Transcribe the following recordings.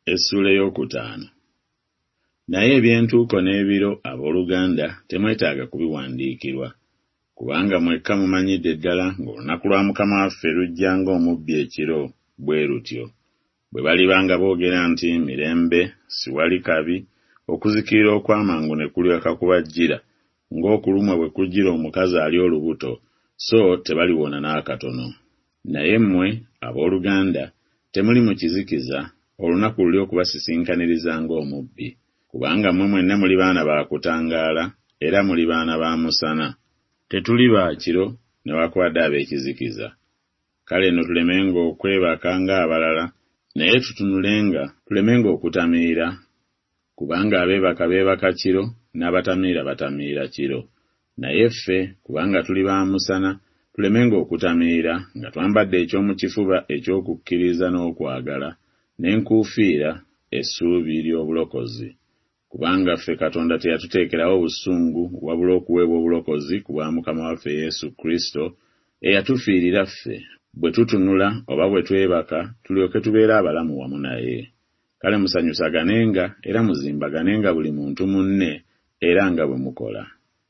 Essula ey'okutaano. Naye ebyentuuko n'ebiro abooluganda temwetaaga kubiwandiikirwa, kubanga mwekka mumanyidde ddala ng'olunaku lwa Mukama waffe lujja ng'omubbi ekiro bwe lutyo. Bwe balibanga boogera nti mirembe, siwali kabi, okuzikirira okw'amangu ne kulyoka kubajjira, ng'okulumwa bwe kujjira omukazi ali olubuto, so tebaliwona n'akatono. Naye mmwe abooluganda temuli mu kizikiza olunaku luli okubasisinkaniriza ng'omubbi, kubanga mmwe mwenna muli baana ba kutangaala era muli baana ba musana. Tetuli ba kiro newaakubadde ab'ekizikiza. Kale nno tulemenga okwebaka ng'abalala, naye tutunulenga tulemenga okutamiira, kubanga abeebaka beebaka kiro n'abatamiira batamiira kiro. Naye ffe kubanga tuli ba musana tulemenga okutamiira nga twambadde ekyomukifuba eky'okukkiriza n'okwagala, n'enkuufiira essuubi ly'obulokozi. Kubanga ffe Katonda teyatuteekerawo busungu wabula okuweebwa obulokozi ku bwa Mukama waffe Yesu Kristo, eyatufiirira ffe, bwe tutunula oba bwe twebaka tulyoke tubeere abalamu wamu naye. Kale musanyusaganenga era muzimbaganenga buli muntu munne era nga bwe mukola.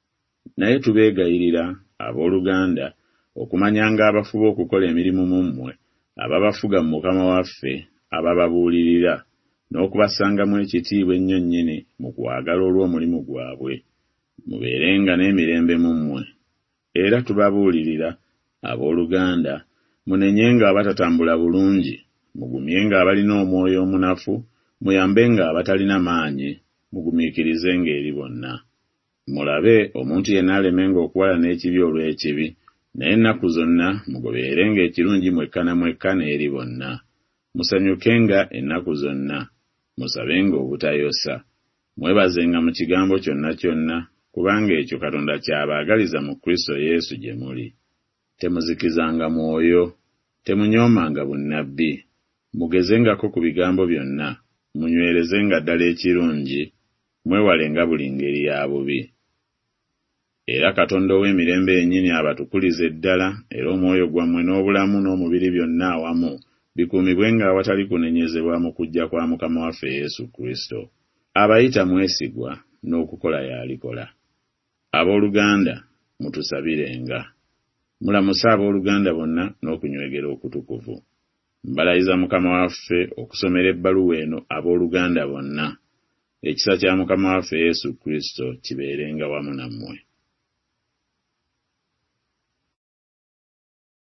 Naye tubeegayirira abooluganda okumanyanga abafuba okukola emirimu mu mmwe, ababafuga mu Mukama waffe, abababuulirira, n'okubasangamu ekitiibwa ennyo nnyini mu kwagala olw'omulimu gwabwe. Mubeerenga n'emirembe mu mmwe. Era tubabuulirira abooluganda munenyenga abatatambula bulungi, mugumyenga abalina omwoyo omunafu, muyambenga abatalina maanyi, mugumiikirizenga eri bonna. Mulabe omuntu yenna alemenga okuwalana ekibi olw'ekibi, naye ennaku zonna mugobeerenga ekirungi mwekka na mwekka n'eri bonna. Musanyukenga ennaku zonna, musabenga obutayosa, mwebazenga mu kigambo kyonna kyonna, kubanga ekyo Katonda ky'abaagaliza mu Kristo Yesu gye muli. Temuzikizanga mwoyo, temunyoomanga bunnabbi, mugezengako ku bigambo byonna, munywerezenga ddala ekirungi, mwewalenga buli ngeri ya bubi. Era Katonda ow'emirembe yennyini abatukulize ddala, era omwoyo gwammwe n'obulamu n'omubiri byonna awamu bikuumibwenga awatali kunenyezebwa mu kujja kwa Mukama waffe Yesu Kristo. Abayita mwesigwa n'okukola y'alikola. Abooluganda mutusabirenga. Mulamuse abooluganda bonna n'okunywegera okutukuvu. Mbalayiza Mukama waffe okusomera ebbaluwa eno abooluganda bonna. Ekisa kya Mukama waffe Yesu Kristo kibeerenga wamu nammwe.